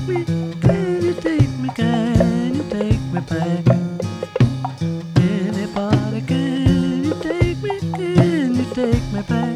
me? Can you take me? Can you take me back? Anybody, can you take me? Can you take me back?